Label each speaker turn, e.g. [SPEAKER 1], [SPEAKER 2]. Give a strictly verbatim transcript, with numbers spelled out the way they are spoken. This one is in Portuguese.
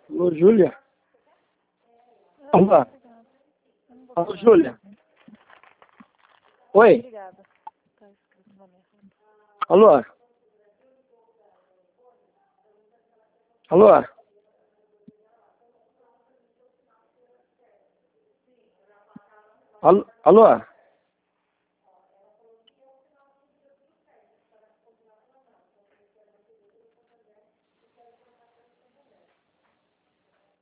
[SPEAKER 1] Alô, Júlia? Alô? Alô, Júlia? Oi?
[SPEAKER 2] Obrigada. Tá escrito na minha foto.
[SPEAKER 1] Alô? Alô? Alô? Alô?